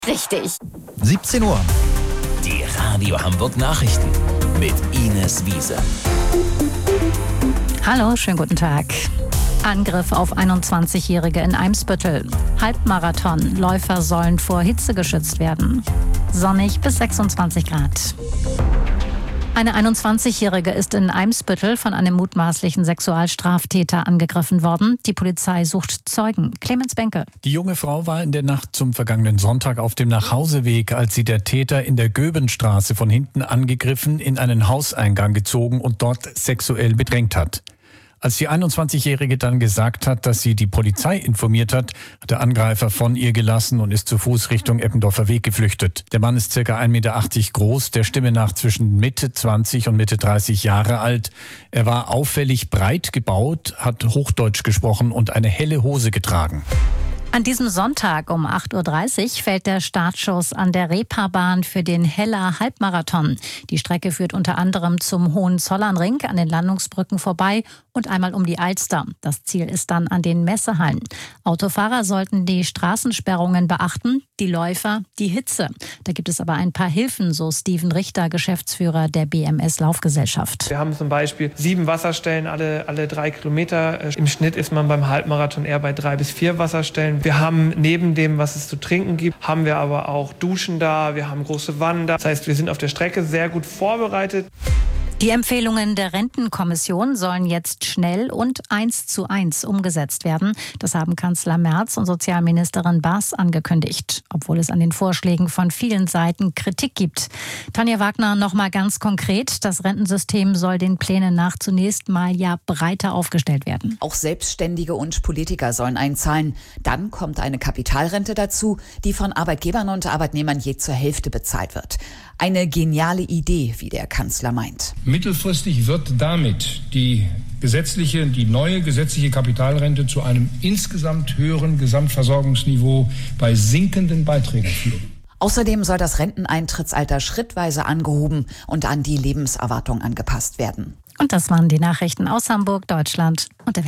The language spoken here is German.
Richtig. 17 Uhr. Die Radio Hamburg Nachrichten mit Ines Wiese. Hallo, schönen guten Tag. Angriff auf 21-Jährige in Eimsbüttel. Halbmarathon. Läufer sollen vor Hitze geschützt werden. Sonnig bis 26 Grad. Eine 21-Jährige ist in Eimsbüttel von einem mutmaßlichen Sexualstraftäter angegriffen worden. Die Polizei sucht Zeugen. Clemens Benke. Die junge Frau war in der Nacht zum vergangenen Sonntag auf dem Nachhauseweg, als sie der Täter in der Göbenstraße von hinten angegriffen, in einen Hauseingang gezogen und dort sexuell bedrängt hat. Als die 21-Jährige dann gesagt hat, dass sie die Polizei informiert hat, hat der Angreifer von ihr gelassen und ist zu Fuß Richtung Eppendorfer Weg geflüchtet. Der Mann ist ca. 1,80 Meter groß, der Stimme nach zwischen Mitte 20 und Mitte 30 Jahre alt. Er war auffällig breit gebaut, hat Hochdeutsch gesprochen und eine helle Hose getragen. An diesem Sonntag um 8.30 Uhr fällt der Startschuss an der Reeperbahn für den Heller Halbmarathon. Die Strecke führt unter anderem zum Hohenzollernring, an den Landungsbrücken vorbei und einmal um die Alster. Das Ziel ist dann an den Messehallen. Autofahrer sollten die Straßensperrungen beachten, die Läufer die Hitze. Da gibt es aber ein paar Hilfen, so Steven Richter, Geschäftsführer der BMS Laufgesellschaft. Wir haben zum Beispiel 7 Wasserstellen alle 3 Kilometer. Im Schnitt ist man beim Halbmarathon eher bei 3 bis 4 Wasserstellen. Wir haben neben dem, was es zu trinken gibt, haben wir aber auch Duschen da, wir haben große Wannen da. Das heißt, wir sind auf der Strecke sehr gut vorbereitet. Die Empfehlungen der Rentenkommission sollen jetzt schnell und 1:1 umgesetzt werden. Das haben Kanzler Merz und Sozialministerin Baas angekündigt, obwohl es an den Vorschlägen von vielen Seiten Kritik gibt. Tanja Wagner noch mal ganz konkret. Das Rentensystem soll den Plänen nach zunächst mal ja breiter aufgestellt werden. Auch Selbstständige und Politiker sollen einzahlen. Dann kommt eine Kapitalrente dazu, die von Arbeitgebern und Arbeitnehmern je zur Hälfte bezahlt wird. Eine geniale Idee, wie der Kanzler meint. Mittelfristig wird damit die neue gesetzliche Kapitalrente zu einem insgesamt höheren Gesamtversorgungsniveau bei sinkenden Beiträgen führen. Außerdem soll das Renteneintrittsalter schrittweise angehoben und an die Lebenserwartung angepasst werden. Und das waren die Nachrichten aus Hamburg, Deutschland und der Welt.